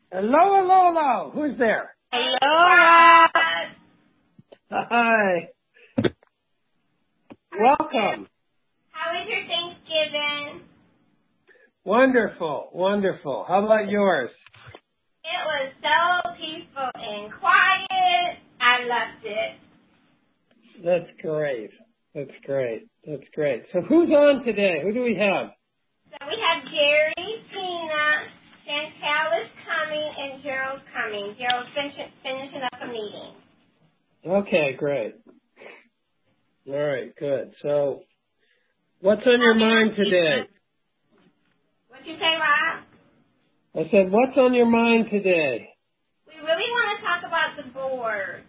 Hello. Who's there? Hello, Rob. Hi. Welcome. How was your Thanksgiving? Wonderful. How about yours? It was so peaceful and quiet. I loved it. That's great. So who's on today? Who do we have? So we have Jerry, Tina, Chantel is coming, and Gerald's coming. Gerald's finishing up a meeting. Okay, great. All right, good. So what's on your mind today? What'd you say, Rob? I said, what's on your mind today? We really want to talk about the board.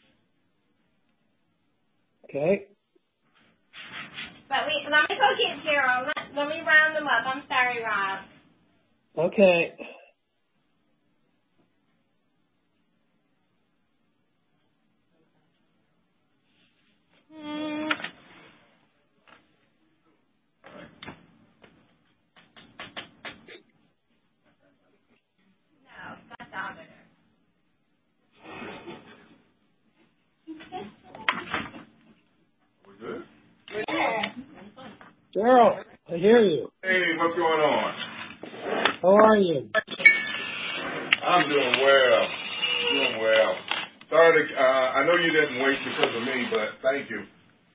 Okay. But let me go get Gerald. Let me round them up. I'm sorry, Rob. Okay. No, that's auditor. We good? Yeah. Gerald, I hear you. Hey, what's going on? How are you? I'm doing well. Sorry to, I know you didn't wait because of me, but thank you.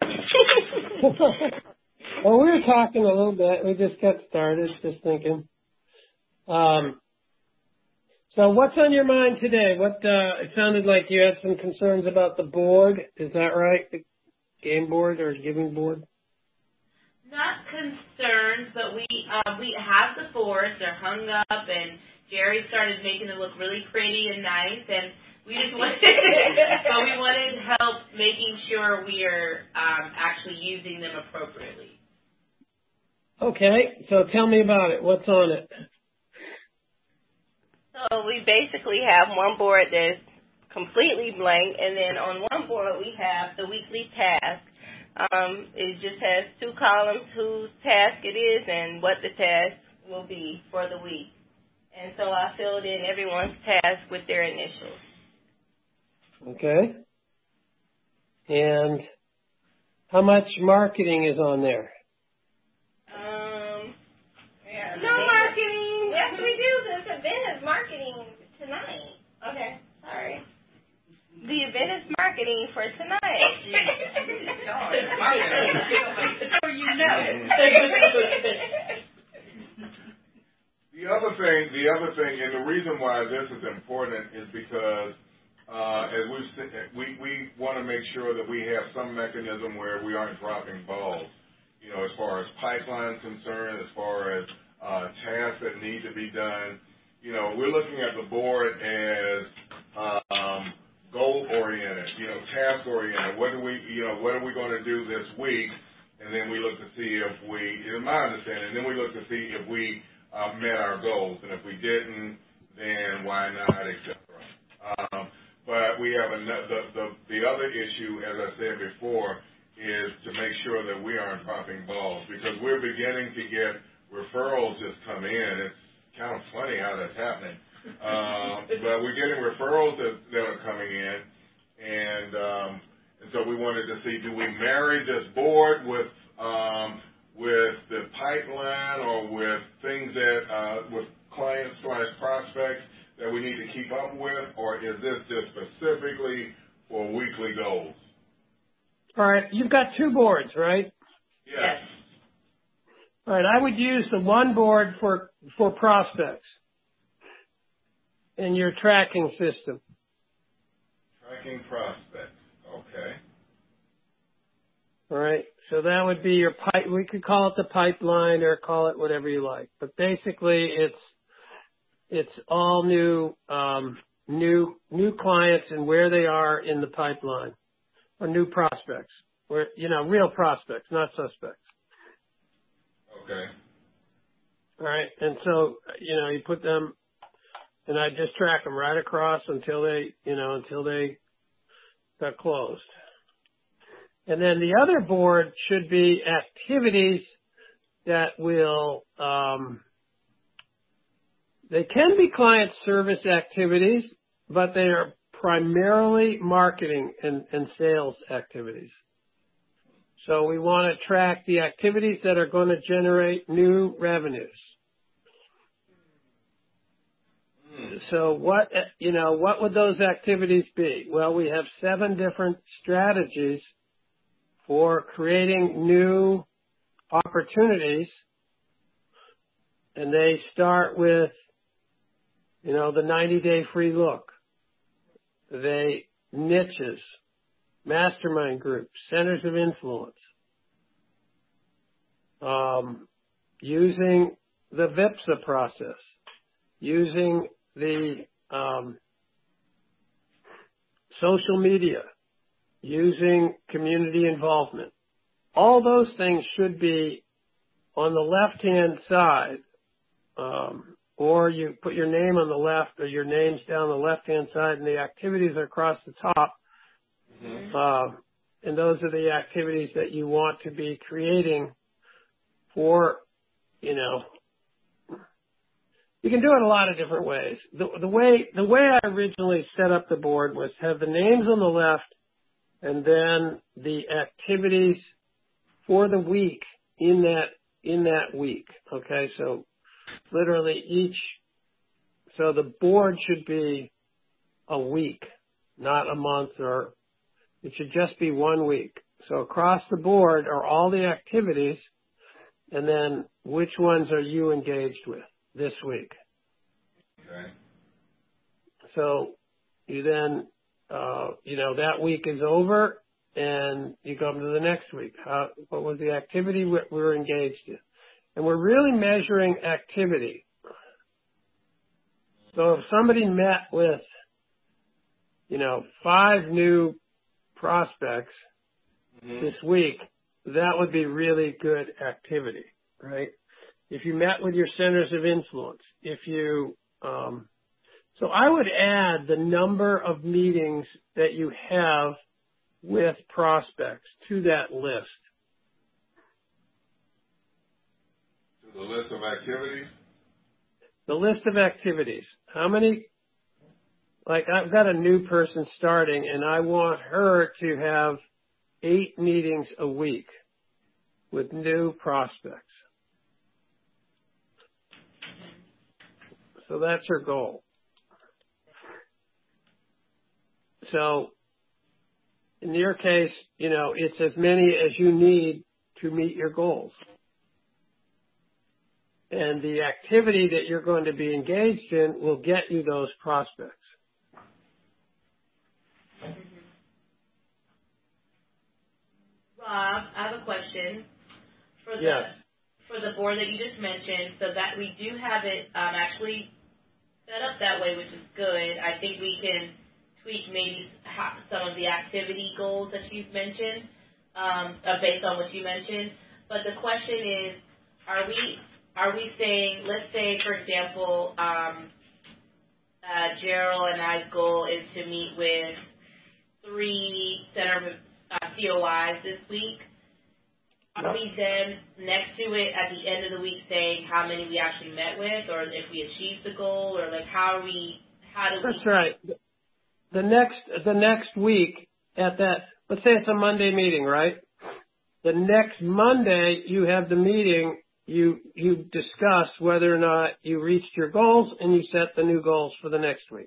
Well, we were talking a little bit. We just got started, just thinking. So what's on your mind today? It sounded like you had some concerns about the board. Is that right? The game board or giving board? Not concerns, but we have the boards. They're hung up, and Jerry started making them look really pretty and nice, and we just wanted help making sure we are actually using them appropriately. Okay, so tell me about it. What's on it? So we basically have one board that's completely blank, and then on one board we have the weekly task. It just has 2 columns, whose task it is and what the task will be for the week. And so I filled in everyone's task with their initials. Okay. And how much marketing is on there? No marketing. Yes, we do. This event is marketing tonight. Okay, sorry. The event is marketing for tonight. So you know. The other thing, and the reason why this is important is because as we want to make sure that we have some mechanism where we aren't dropping balls. You know, as far as pipeline concerned, as far as tasks that need to be done. You know, we're looking at the board as goal-oriented, task-oriented. What are we going to do this week? And then we look to see if in my understanding, then we look to see if we met our goals. And if we didn't, then why not, et cetera. But we have the other issue, as I said before, is to make sure that we aren't dropping balls because we're beginning to get referrals just come in. It's kind of funny how that's happening. But we're getting referrals that are coming in, and so we wanted to see, do we marry this board with the pipeline or with things that with clients/prospects that we need to keep up with, or is this just specifically for weekly goals? All right, you've got 2 boards, right? Yes. All right, I would use the one board for prospects in your tracking system. Tracking prospects. Okay. All right, so that would be your pipe. We could call it the pipeline or call it whatever you like, but basically it's all new clients and where they are in the pipeline, or new prospects, where real prospects, not suspects. Okay. All right, and so you put them, and I just track them right across until they got closed. And then the other board should be activities that will They can be client service activities, but they are primarily marketing and sales activities. So we want to track the activities that are going to generate new revenues. So what would those activities be? Well, we have 7 different strategies for creating new opportunities, and they start with, the 90-day free look, the niches, mastermind groups, centers of influence, using the VIPSA process, using the social media, using community involvement. All those things should be on the left-hand side, or you put your name on the left or your name's down the left-hand side and the activities are across the top. Mm-hmm. And those are the activities that you want to be creating for, you can do it a lot of different ways. The way I originally set up the board was have the names on the left and then the activities for the week in that week. Okay, so literally so the board should be a week, not a month, or it should just be 1 week. So across the board are all the activities, and then which ones are you engaged with this week? Okay. So you then, that week is over, and you go to the next week. What was the activity we're engaged in? And we're really measuring activity. So if somebody met with, 5 new prospects this week, that would be really good activity, right? If you met with your centers of influence, so I would add the number of meetings that you have with prospects to that list. To the list of activities? The list of activities. How many, I've got a new person starting and I want her to have 8 meetings a week with new prospects. So that's her goal. So in your case, it's as many as you need to meet your goals. And the activity that you're going to be engaged in will get you those prospects. Rob, I have a question for the board that you just mentioned, so that we do have it actually set up that way, which is good. I think we can tweak maybe some of the activity goals that you've mentioned, based on what you mentioned. But the question is, are we saying, let's say, for example, Gerald and I's goal is to meet with 3 center COIs this week. Are we then next to it at the end of the week saying how many we actually met with, or if we achieved the goal, or how do we? That's right. The next week at that, let's say it's a Monday meeting, right? The next Monday you have the meeting, you discuss whether or not you reached your goals, and you set the new goals for the next week.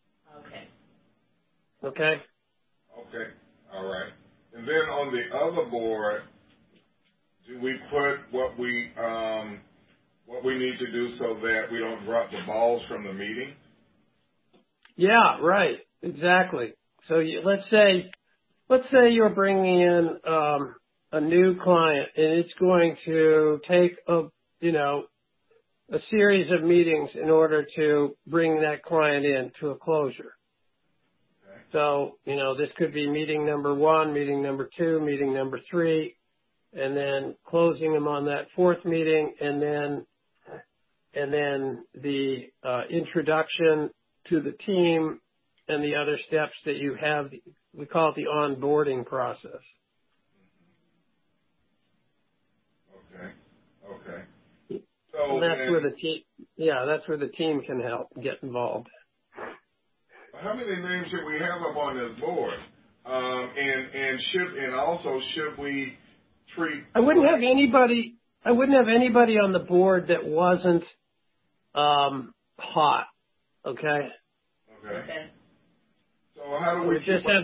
Okay? Okay. All right. And then on the other board, do we put what we need to do so that we don't drop the balls from the meeting? Yeah, right. Exactly. So let's say you're bringing in a new client, and it's going to take a series of meetings in order to bring that client in to a closure. Okay. So, this could be meeting number 1, meeting number 2, meeting number 3, and then closing them on that 4th meeting, and then the introduction to the team and the other steps that you have. We call it the onboarding process. Okay. So And that's where the team can help get involved. How many names should we have up on this board? And also should we treat? I wouldn't have anybody on the board that wasn't hot. Okay. So how do we just have?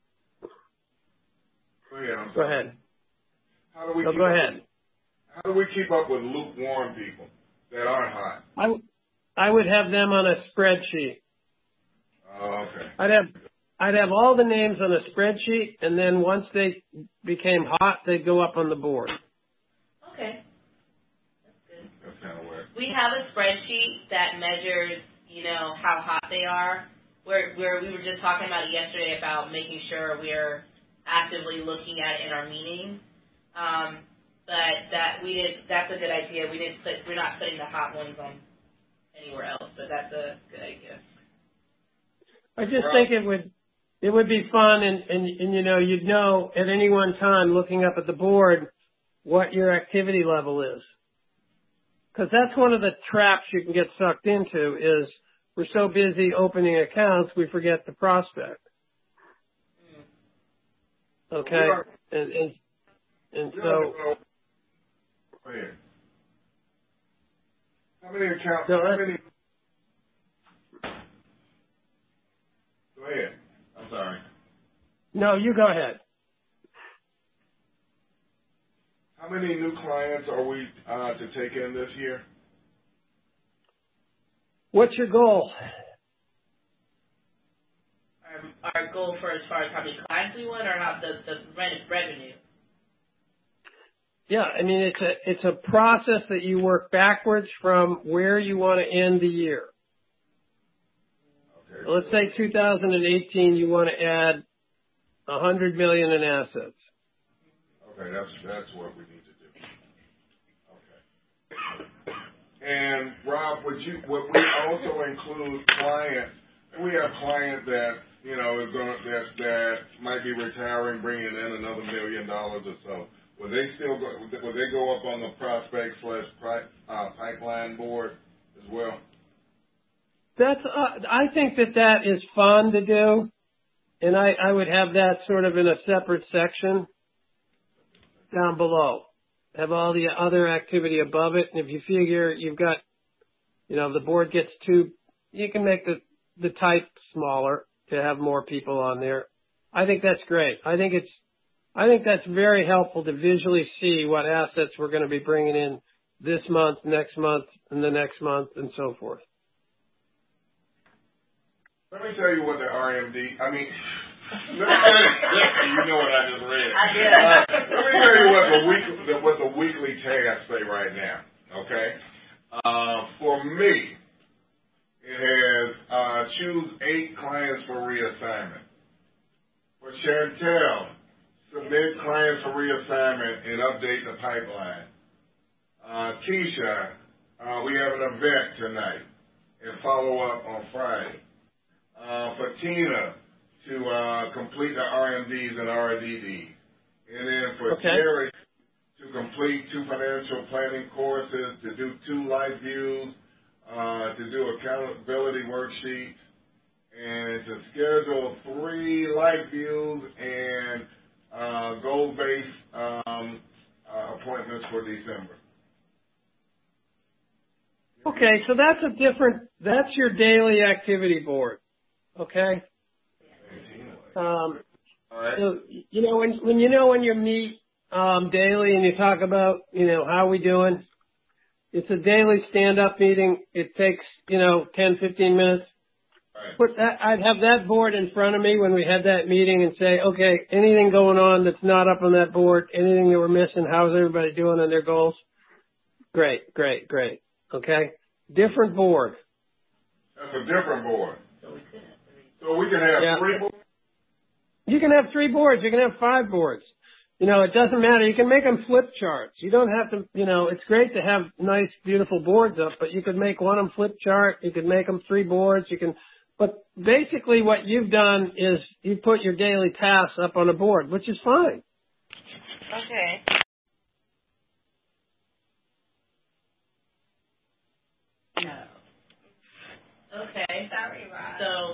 Go ahead. How do we? Go ahead. How do we keep up with lukewarm people that aren't hot? I would have them on a spreadsheet. Oh, okay. I'd have all the names on a spreadsheet, and then once they became hot, they'd go up on the board. Okay. That's good. That's kind of weird. We have a spreadsheet that measures, how hot they are. Where we were just talking about it yesterday about making sure we're actively looking at it in our meetings. But that's a good idea. We're not putting the hot ones on anywhere else, but that's a good idea. I just think it would be fun and you'd know at any one time looking up at the board what your activity level is. Because that's one of the traps you can get sucked into is we're so busy opening accounts we forget the prospect. Okay? And so go ahead. How many accounts? Go ahead. I'm sorry. No, you go ahead. How many new clients are we to take in this year? What's your goal? Our goal for as far as how many clients we want, or how the revenue. Yeah, I mean it's a process that you work backwards from where you want to end the year. Okay. So let's say 2018, you want to add $100 million in assets. Okay, that's what we need to do. Okay. And Rob, would we also include clients? And we have clients that that might be retiring, bringing in another $1 million or so. Will they go up on the prospect / pipeline board as well? I think that is fun to do, and I would have that sort of in a separate section down below. Have all the other activity above it, and if you figure you've got, the board gets too, you can make the type smaller to have more people on there. I think that's great. I think that's very helpful to visually see what assets we're going to be bringing in this month, next month, and the next month, and so forth. Let me tell you what the RMD, you know what I just read. I did. Let me tell you what the weekly tasks say right now, okay? For me, it has choose 8 clients for reassignment. For Chantel, submit clients for reassignment and update the pipeline. Keisha, we have an event tonight and follow up on Friday. For Tina to complete the RMDs and RDDs. And then for Jerry to complete 2 financial planning courses, to do 2 life views, to do accountability worksheets, and to schedule 3 life views and goal-based appointments for December. Okay, so that's your daily activity board. Okay? All right. So, when you meet daily and you talk about, how we doing, it's a daily stand-up meeting. It takes, 10, 15 minutes. Right. I'd have that board in front of me when we had that meeting and say, okay, anything going on that's not up on that board, anything that we're missing, how's everybody doing on their goals? Great. Okay? Different board. That's a different board. So we can have 3 boards? You can have 3 boards. You can have 5 boards. It doesn't matter. You can make them flip charts. You don't have to, it's great to have nice, beautiful boards up, but you could make one of them flip chart. You could make them 3 boards. But basically what you've done is you put your daily tasks up on a board, which is fine. Okay. No. Okay. Sorry, Rob. So,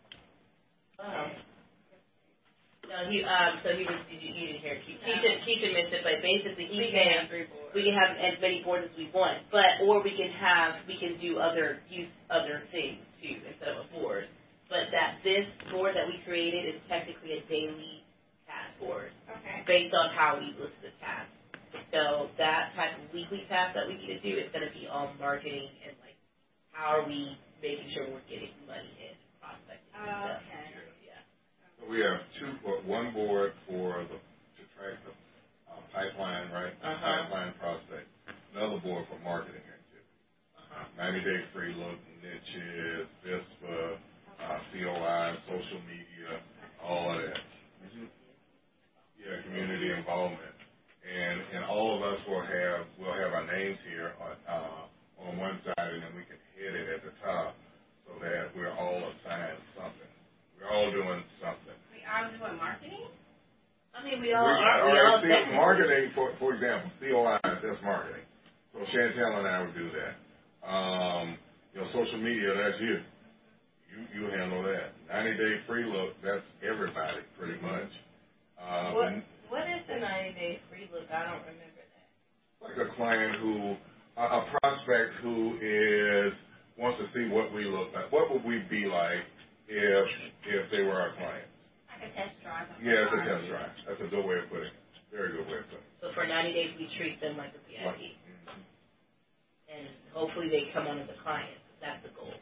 no, he was, you didn't hear. Keisha missed it, but basically we can have as many boards as we want, or we can use other things too instead of a board. But this board that we created is technically a daily task board. Okay. Based on how we list the tasks. So that type of weekly task that we need to do is going to be on marketing and like how are we making sure we're getting money in, prospecting. Okay. Yeah. So we have one board to track the pipeline, right? Pipeline prospect. Another board for marketing activity. 90-day free look, niches, VISPA, COI, social media, all of that. Yeah, community involvement. And all of us will have our names here on one side, and then we can hit it at the top so that we're all assigned something. We're all doing something. We all doing marketing? I mean, we all are. Marketing, for example, COI, that's marketing. So Chantel and I would do that. Social media, that's you. You handle that. 90-day free look, that's everybody pretty much. What is the 90-day free look? I don't remember that. Like a client a prospect who wants to see what we look like. What would we be like if they were our clients? Like a test drive. Yeah, it's a test drive. That's a good way of putting it. Very good way of putting it. So for 90 days, we treat them like a VIP. And hopefully they come on as a client. That's the goal.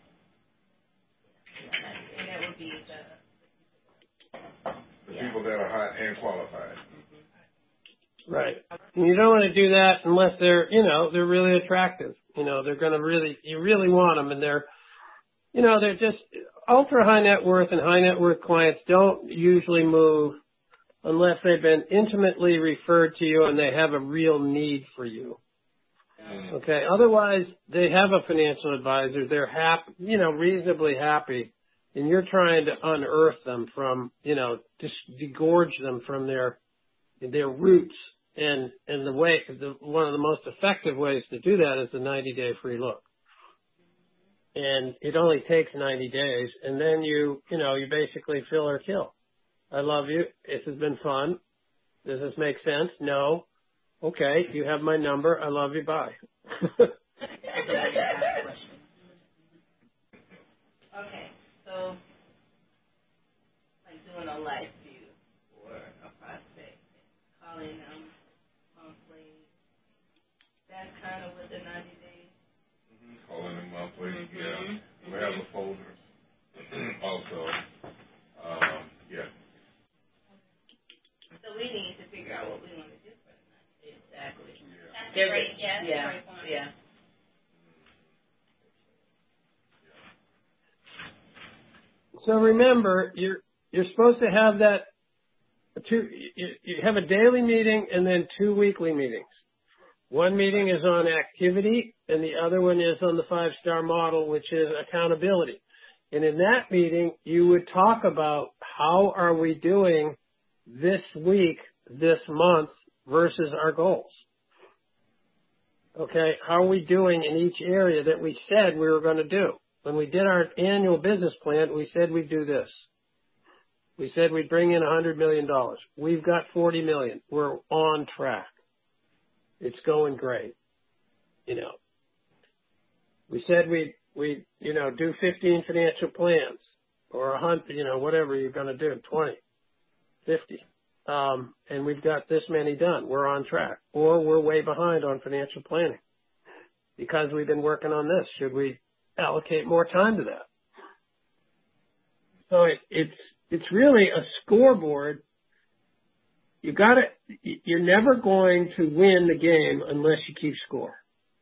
And that would be the people that are hot and qualified. Right. And you don't want to do that unless they're really attractive. They're going to you really want them, and they're just ultra high net worth and high net worth clients don't usually move unless they've been intimately referred to you and they have a real need for you. Okay. Otherwise, they have a financial advisor. They're happy, reasonably happy, and you're trying to unearth them from, just degorge them from their roots. And one of the most effective ways to do that is the 90-day free look. And it only takes 90 days, and then you basically fill or kill. I love you. This has been fun. Does this make sense? No. Okay, you have my number. I love you. Bye. Okay, so like doing a live view for a prospect, calling them monthly. That's kind of what the 90 days. Calling them monthly, yeah. We have the folders also. Yeah. So we need to figure out what we want to do for the 90 days. Exactly. That's great. Yeah. Great point. Yeah. So remember, you're supposed to have you have a daily meeting and then 2 weekly meetings. One meeting is on activity and the other one is on the 5-star model, which is accountability. And in that meeting, you would talk about how are we doing this week, this month versus our goals. Okay, how are we doing in each area that we said we were going to do? When we did our annual business plan, we said we'd do this. We said we'd bring in $100 million. We've got $40 million. We're on track. It's going great. We said we'd do 15 financial plans or 100, whatever you're going to do, 20, 50. And we've got this many done. We're on track. Or we're way behind on financial planning because we've been working on this. Should we allocate more time to that? So it's really a scoreboard. You're never going to win the game unless you keep score.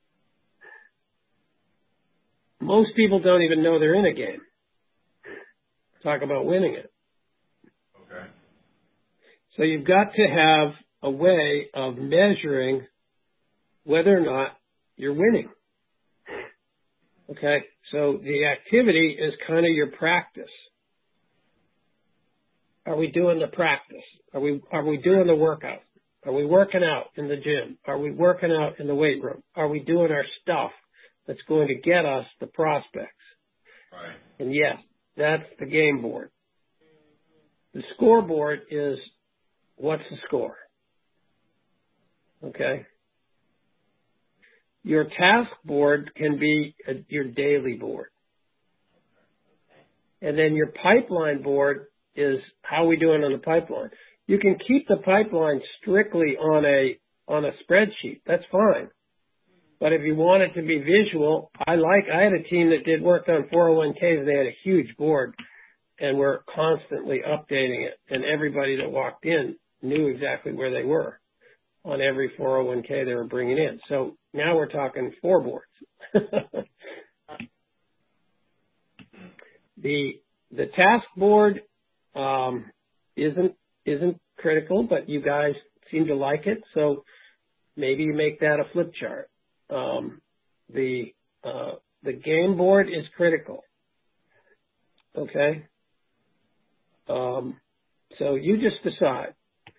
Most people don't even know they're in a game. Talk about winning it. Okay. So you've got to have a way of measuring whether or not you're winning. Okay, so the activity is kind of your practice. Are we doing the practice? Are we doing the workout? Are we working out in the gym? Are we working out in the weight room? Are we doing our stuff that's going to get us the prospects. Right. And yes, that's the game board. The scoreboard is what's the score. Okay? Your task board can be your daily board. And then your pipeline board is how we doing on the pipeline. You can keep the pipeline strictly on a spreadsheet. That's fine. But if you want it to be visual, I had a team that did work on 401ks, and they had a huge board, and we're constantly updating it. And everybody that walked in knew exactly where they were on every 401k they were bringing in. So now we're talking 4 boards. The task board isn't critical, but you guys seem to like it, so maybe you make that a flip chart. The game board is critical. Okay? So you just decide.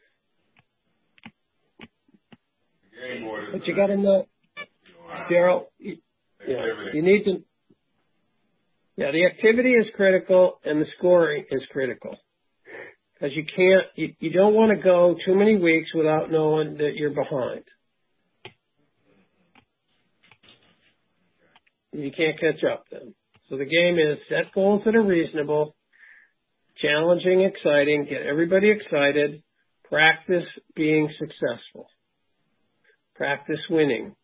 The game board is But you got to know, Daryl, you need to. Yeah, the activity is critical and the scoring is critical. Because you don't want to go too many weeks without knowing that you're behind. You can't catch up then. So the game is set goals that are reasonable, challenging, exciting, get everybody excited, practice being successful, practice winning.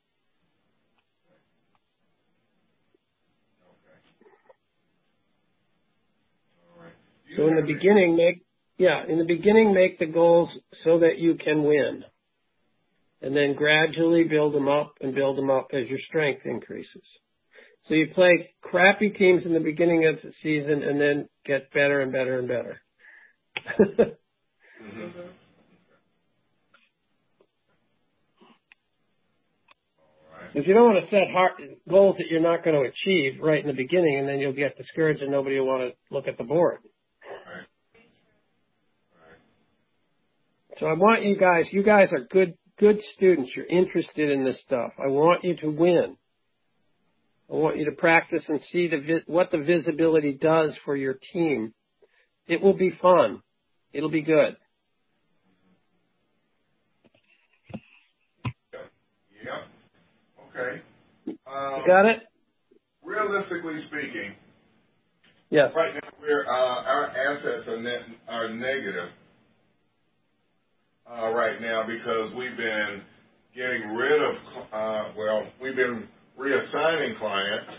So in the beginning, make the goals so that you can win. And then gradually build them up as your strength increases. So you play crappy teams in the beginning of the season and then get better and better and better. Because you don't want to set hard goals that you're not going to achieve right in the beginning, and then you'll get discouraged and nobody will want to look at the board. So I want you guys are good students. You're interested in this stuff. I want you to win. I want you to practice and see what the visibility does for your team. It will be fun. It'll be good. Yep. Okay. You got it? Realistically speaking, yes. Right now our assets are negative right now because we've been getting rid of we've been reassigning clients,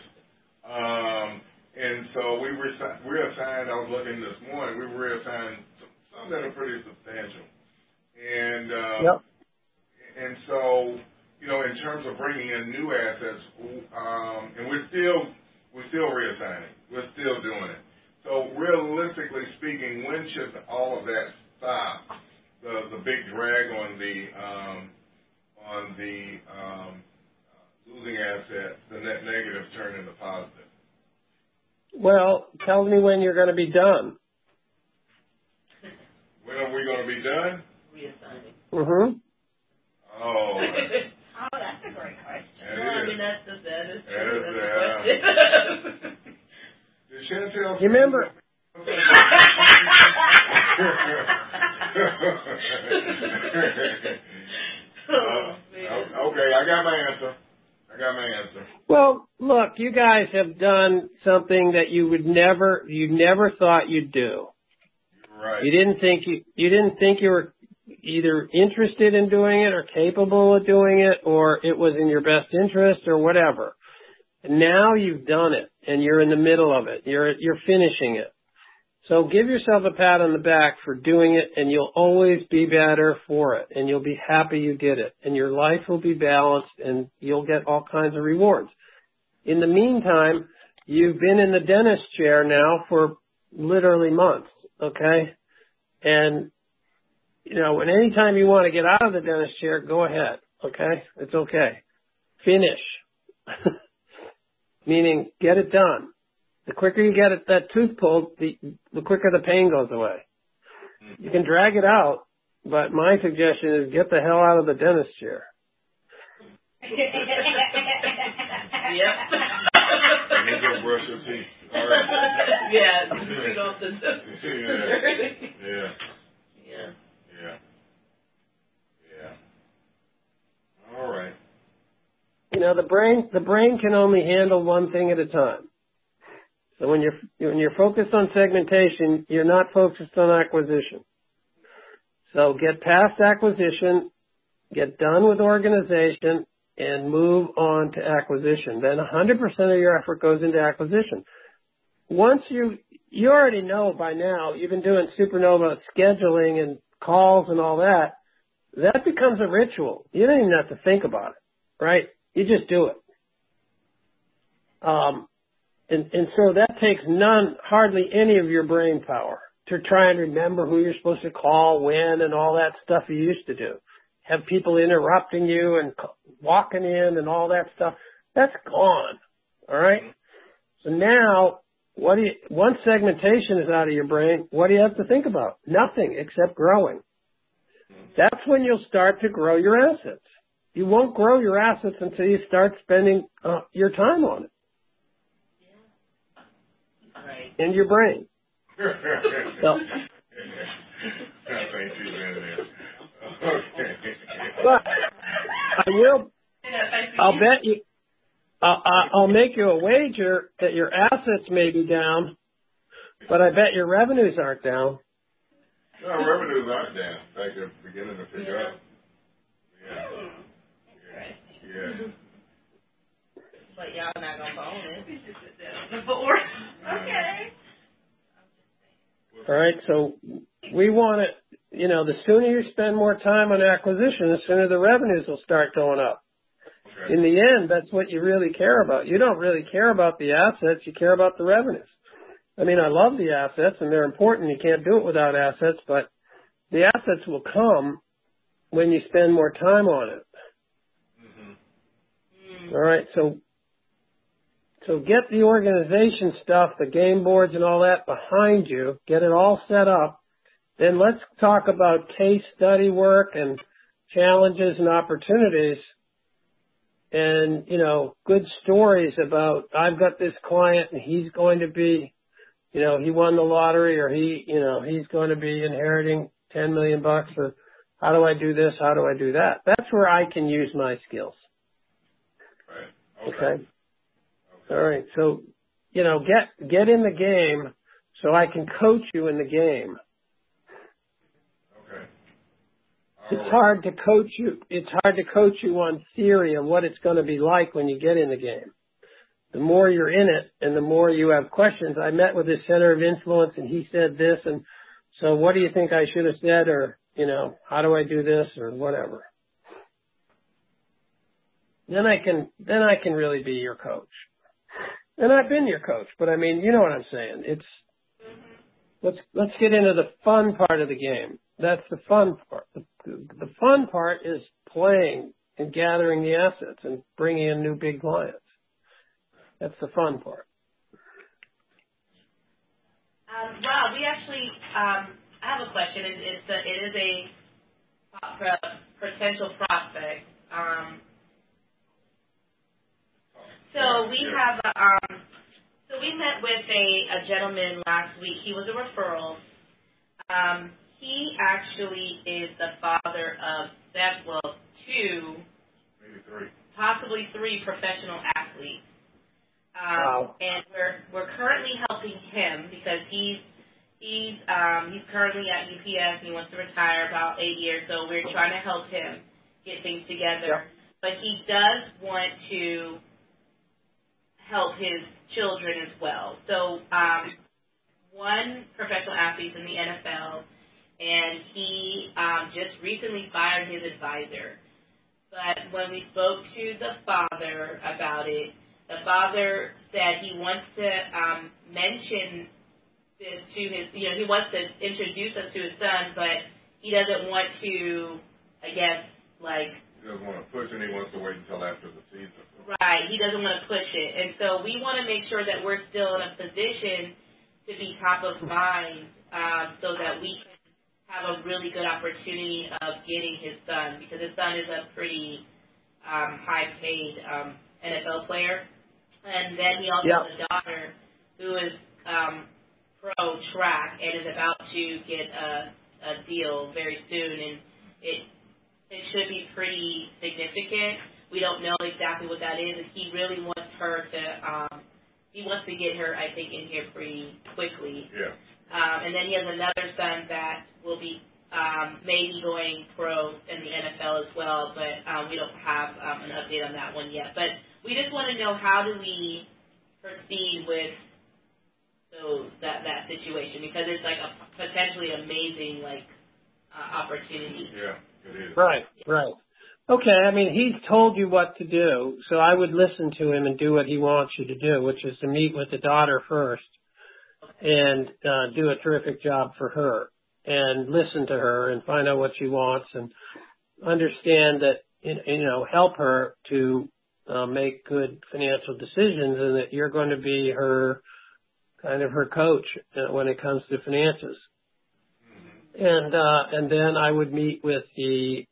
and so we reassigned. I was looking this morning. We reassigned some that are pretty substantial, and yep. And so in terms of bringing in new assets, and we're still reassigning. We're still doing it. So realistically speaking, when should all of that stop? The big drag on the losing assets, the net negatives turn into positive. Well, tell me when you're going to be done. When are we going to be done? Reassigning. Mm-hmm. Oh. Oh, that's a great question. I mean, that's the question. Did Chantel you remember? Okay, I got my answer. Well, look, you guys have done something that you never thought you'd do. Right. You didn't think you were either interested in doing it or capable of doing it, or it was in your best interest or whatever. And now you've done it and you're in the middle of it. You're finishing it. So give yourself a pat on the back for doing it, and you'll always be better for it, and you'll be happy you did it, and your life will be balanced, and you'll get all kinds of rewards. In the meantime, you've been in the dentist chair now for literally months, okay? And, when anytime you want to get out of the dentist chair, go ahead, okay? It's okay. Finish. Meaning, get it done. The quicker you get that tooth pulled, the quicker the pain goes away. You can drag it out, but my suggestion is get the hell out of the dentist chair. Yep. And then go brush your teeth. All right. Yeah. Feet off the Yeah. All right. You know, the brain can only handle one thing at a time. So when you're focused on segmentation, you're not focused on acquisition. So get past acquisition, get done with organization, and move on to acquisition. Then 100% of your effort goes into acquisition. Once you already know by now, you've been doing Supernova scheduling and calls and all that, that becomes a ritual. You don't even have to think about it, right? You just do it. And so that takes hardly any of your brain power to try and remember who you're supposed to call, when, and all that stuff you used to do. Have people interrupting you and walking in and all that stuff. That's gone. All right? So now, once segmentation is out of your brain, what do you have to think about? Nothing except growing. That's when you'll start to grow your assets. You won't grow your assets until you start spending your time on it. Right. In your brain. So, Thank you, man. Okay. but I'll bet you, I'll make you a wager that your assets may be down, but I bet your revenues aren't down. No, revenues aren't down. In fact, they're beginning to pick up. Yeah. But y'all not gonna own it. Okay. All right, so we want it, you know, the sooner you spend more time on acquisition, the sooner the revenues will start going up. Okay. In the end, that's what you really care about. You don't really care about the assets, you care about the revenues. I mean, I love the assets, and they're important. You can't do it without assets, but the assets will come when you spend more time on it. Mm-hmm. All right, so get the organization stuff, the game boards and all that behind you. Get it all set up. Then let's talk about case study work and challenges and opportunities and, you know, good stories about I've got this client and he's going to be, you know, he won the lottery or he's going to be inheriting $10 million or how do I do this? How do I do that? That's where I can use my skills. Right. Okay. All right. So, you know, get in the game so I can coach you in the game. Okay. It's hard to coach you. It's hard to coach you on theory of what it's going to be like when you get in the game. The more you're in it and the more you have questions. I met with his center of influence and he said this. And so what do you think I should have said? Or, you know, how do I do this or whatever? Then I can really be your coach. And I've been your coach, but I mean, you know what I'm saying. It's, let's get into the fun part of the game. That's the fun part. The fun part is playing and gathering the assets and bringing in new big clients. That's the fun part. Rob, we actually, I have a question. It is a potential prospect. So we have, so we met with a gentleman last week. He was a referral. He actually is the father of two, maybe three, possibly three professional athletes. Wow. And we're currently helping him because he's currently at UPS and he wants to retire about 8 years. So we're trying to help him get things together. Yep. But he does want to help his children as well. So one professional athlete in the NFL, and he just recently fired his advisor. But when we spoke to the father about it, the father said he wants to mention this to his, he wants to introduce us to his son, but he doesn't want to, I guess, he doesn't want to push it. He wants to wait until after the season. Right. He doesn't want to push it. And so we want to make sure that we're still in a position to be top of mind so that we can have a really good opportunity of getting his son, because his son is a pretty high-paid NFL player. And then he also has a daughter who is pro track and is about to get a deal very soon, and it should be pretty significant. We don't know exactly what that is, and he really wants her to he wants to get her, I think, in here pretty quickly. Yeah. And then he has another son that will be maybe going pro in the NFL as well, but we don't have an update on that one yet. But we just want to know, how do we proceed with that situation, because it's like a potentially amazing opportunity. Yeah, it is. Right. Okay, I mean, he's told you what to do, so I would listen to him and do what he wants you to do, which is to meet with the daughter first and do a terrific job for her and listen to her and find out what she wants and understand that, help her to make good financial decisions, and that you're going to be her coach when it comes to finances. And then I would meet with the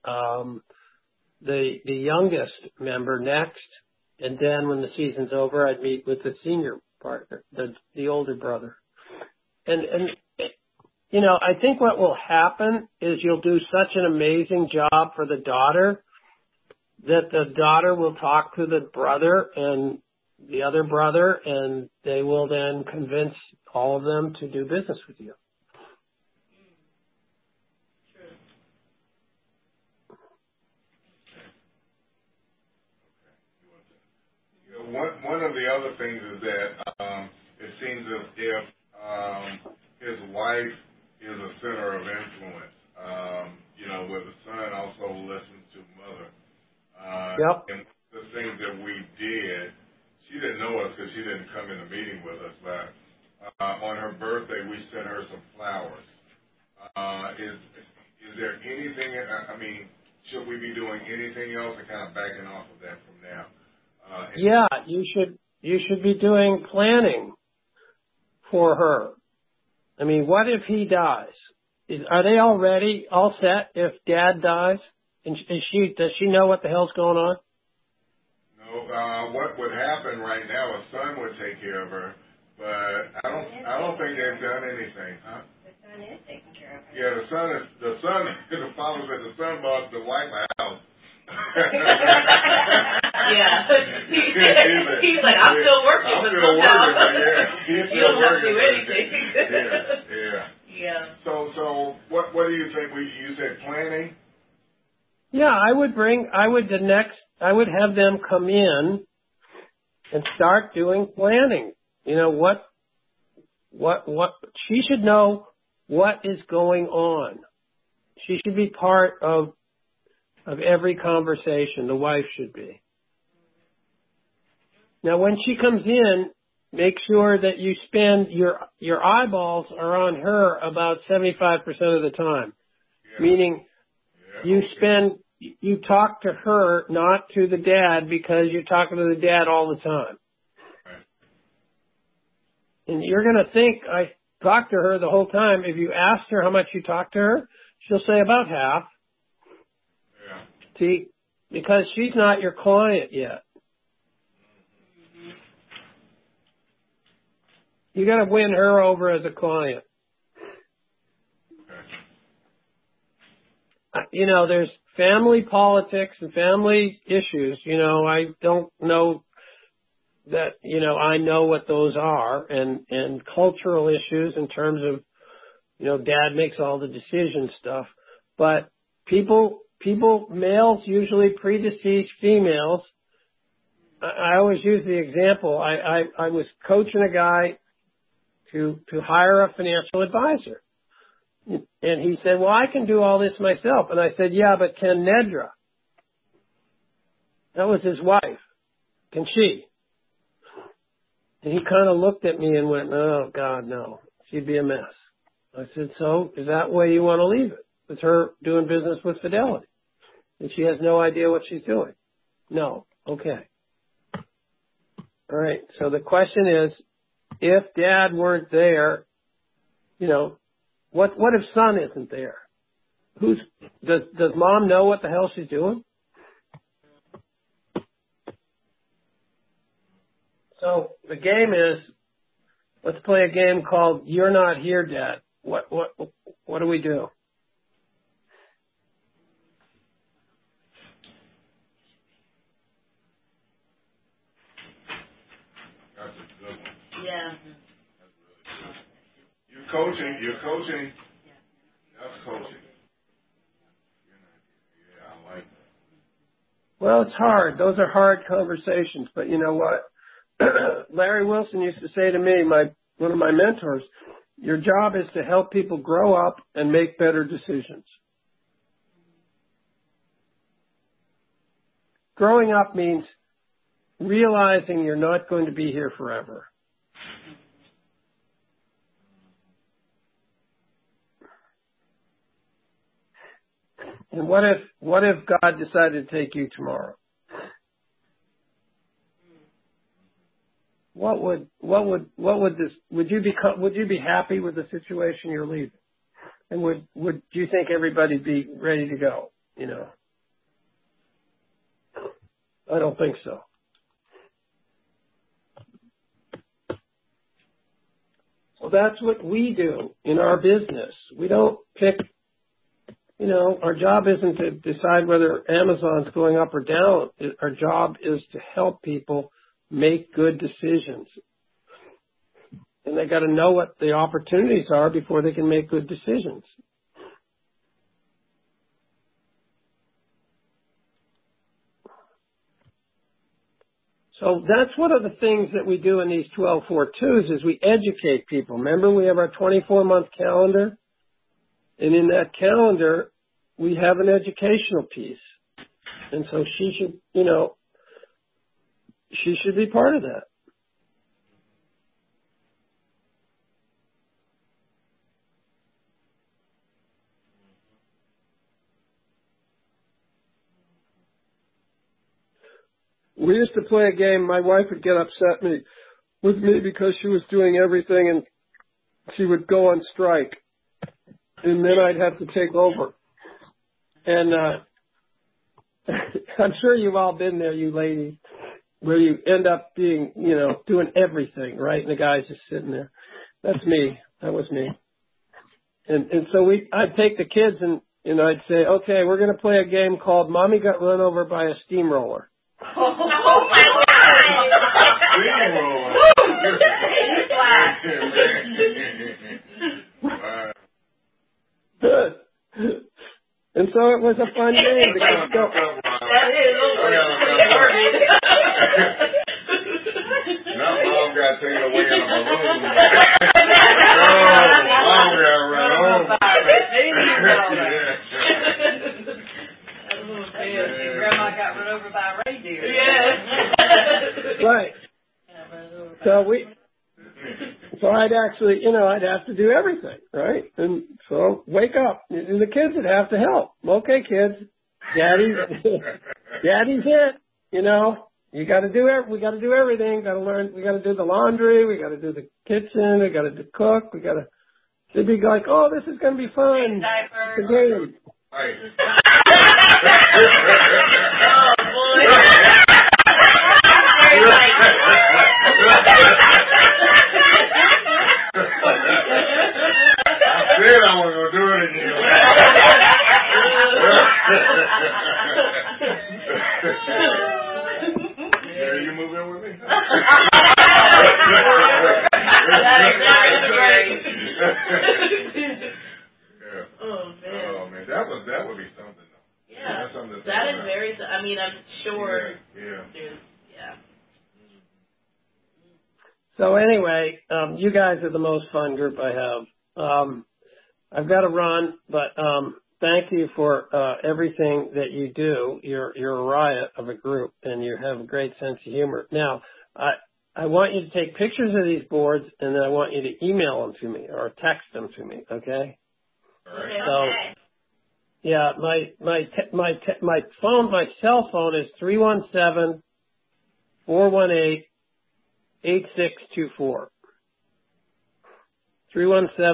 youngest member next, and then when the season's over, I'd meet with the senior partner, the older brother. And I think what will happen is you'll do such an amazing job for the daughter that the daughter will talk to the brother and the other brother, and they will then convince all of them to do business with you. One of the other things is that it seems as if his wife is a center of influence. Where the son also listens to mother. Yep. And the things that we did, she didn't know us because she didn't come in the meeting with us, but on her birthday we sent her some flowers. Is there anything? Should we be doing anything else, and kind of backing off of that from now? Yeah, you should be doing planning for her. I mean, what if he dies? Are they already all set if Dad dies? And does she know what the hell's going on? No. What would happen right now? A son would take care of her, but I don't think they've done anything, huh? The son is taking care of her. Yeah, the son. The father said the son bought the White House. Yeah. He's like, I'm still working, but somehow you don't have to do anything. Yeah. So what do you think? You said planning? Yeah, I would have them come in and start doing planning. What she should know what is going on. She should be part of every conversation. The wife should be. Now, when she comes in, make sure that you spend your eyeballs are on her about 75% of the time. Yeah. Meaning, you talk to her, not to the dad, because you're talking to the dad all the time. Right. And you're going to think, I talked to her the whole time. If you asked her how much you talked to her, she'll say about half. Yeah. See, because she's not your client yet. You got to win her over as a client. There's family politics and family issues. I don't know that, I know what those are, and cultural issues in terms of, dad makes all the decision stuff. But people, males usually predecease females. I always use the example. I was coaching a guy to hire a financial advisor. And he said, well, I can do all this myself. And I said, yeah, but can Nedra? That was his wife. Can she? And he kind of looked at me and went, oh, God, no. She'd be a mess. I said, so is that the way you want to leave it? With her doing business with Fidelity? And she has no idea what she's doing? No. Okay. All right. So the question is, if Dad weren't there, what if Son isn't there? Does Mom know what the hell she's doing? So the game is, let's play a game called You're Not Here, Dad. What do we do? That's a good one. Yeah. That's really good. You're coaching. That's coaching. Yeah, I like that. Well, it's hard. Those are hard conversations. But you know what? Larry Wilson used to say to me, one of my mentors, your job is to help people grow up and make better decisions. Growing up means realizing you're not going to be here forever. And what if God decided to take you tomorrow? Would you be happy with the situation you're leaving? And would you think everybody be ready to go? You know, I don't think so. So that's what we do in our business. We don't pick, our job isn't to decide whether Amazon's going up or down. Our job is to help people make good decisions. And they got to know what the opportunities are before they can make good decisions. So that's one of the things that we do in these 12-4-2s is we educate people. Remember, we have our 24-month calendar, and in that calendar, we have an educational piece. And so she should be part of that. We used to play a game. My wife would get upset with me because she was doing everything and she would go on strike. And then I'd have to take over. And I'm sure you've all been there, you ladies, where you end up being, doing everything, right? And the guy's just sitting there. That's me. That was me. And so I'd take the kids and I'd say, okay, we're going to play a game called Mommy Got Run Over by a Steamroller. Oh my Wow. Good. And so it was a fun game. That is Now Mom got taken away in a balloon. Mom got run over. Grandma got run over by a reindeer. Yes. Right. So I'd actually, I'd have to do everything, right? And so wake up. And the kids would have to help. Okay, kids, Daddy's it. You got to do we got to do everything. Got to learn. We got to do the laundry. We got to do the kitchen. We got to cook. We got to. They'd be like, oh, this is going to be fun. It's a game. Right. Oh boy. I said I was going to do it again. Are you moving with me? Oh man, that would be something though. Yeah, that's something that is very. I mean, I'm sure. Yeah. Yeah. So anyway, you guys are the most fun group I have. I've got to run, but thank you for everything that you do. You're a riot of a group, and you have a great sense of humor. Now, I want you to take pictures of these boards, and then I want you to email them to me or text them to me. Okay? All right. So, yeah, my cell phone is 317-418-8624.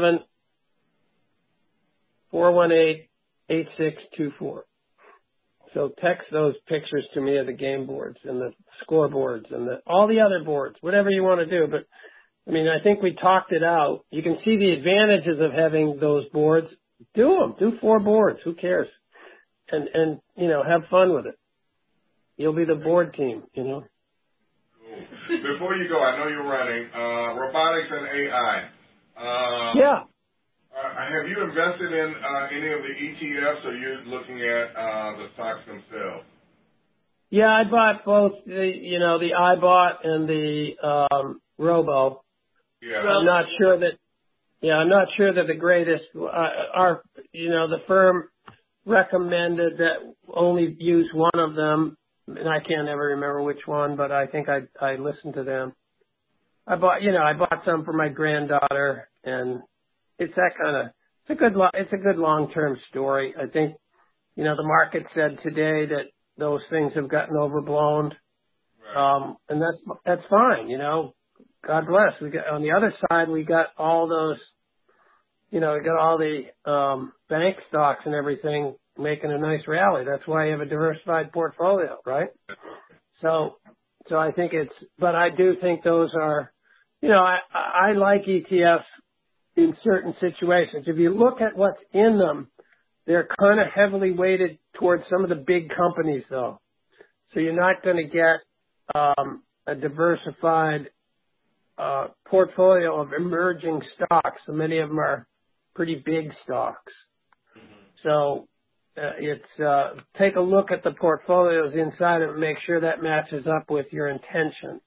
317-418-8624. So text those pictures to me of the game boards and the scoreboards and all the other boards, whatever you want to do. But I mean, I think we talked it out. You can see the advantages of having those boards. Do them. Do 4 boards. Who cares? And have fun with it. You'll be the board team, Cool. Before you go, I know you're running, robotics and AI. Yeah. Have you invested in any of the ETFs, or you're looking at the stocks themselves? Yeah, I bought both the iBot and the Robo. Yeah. I'm not sure that the greatest, the firm recommended that only use one of them, and I can't ever remember which one, but I think I listened to them. I bought some for my granddaughter, and it's a good long-term story. I think, the market said today that those things have gotten overblown. Right. And that's fine, God bless. On the other side, we got all those, we got all the bank stocks and everything making a nice rally. That's why you have a diversified portfolio, right? So I think but I do think those are, I like ETFs in certain situations. If you look at what's in them, they're kind of heavily weighted towards some of the big companies, though. So you're not going to get a diversified portfolio of emerging stocks. So many of them are pretty big stocks. So take a look at the portfolios inside of it and make sure that matches up with your intention.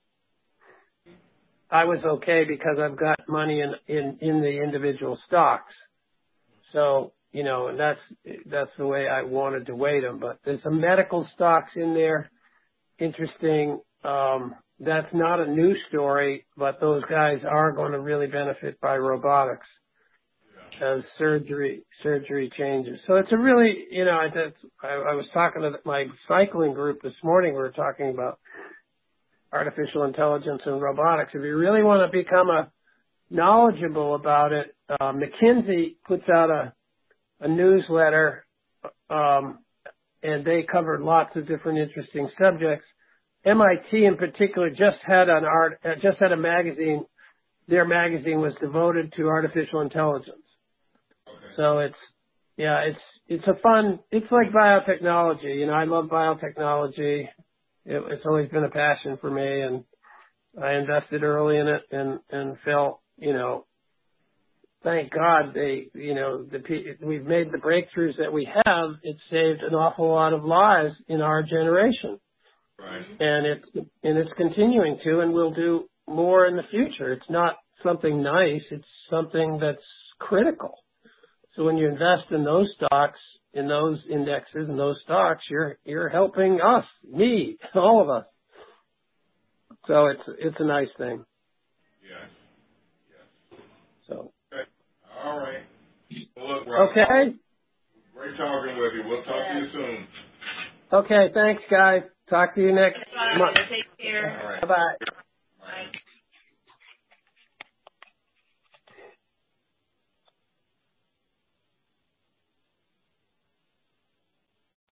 I was okay because I've got money in the individual stocks. So, and that's the way I wanted to weight them. But there's some medical stocks in there. Interesting. That's not a new story, but those guys are going to really benefit by robotics as surgery changes. So it's a really, I was talking to my cycling group this morning. We were talking about artificial intelligence and robotics. If you really want to become knowledgeable about it, McKinsey puts out a newsletter, and they covered lots of different interesting subjects. MIT in particular just had a magazine. Their magazine was devoted to artificial intelligence. Okay. So it's like biotechnology. I love biotechnology. It's always been a passion for me, and I invested early in it and felt, thank God we've made the breakthroughs that we have. It's saved an awful lot of lives in our generation. Right. And it's continuing to, and we'll do more in the future. It's not something nice. It's something that's critical. So when you invest in those stocks, in those indexes, and those stocks, you're helping us, me, all of us. So it's a nice thing. Yes. So. Okay. All right. Well, look, okay. Great talking with you. We'll talk to you soon. Okay. Thanks, guys. Talk to you next month. Take care. All right. Bye-bye.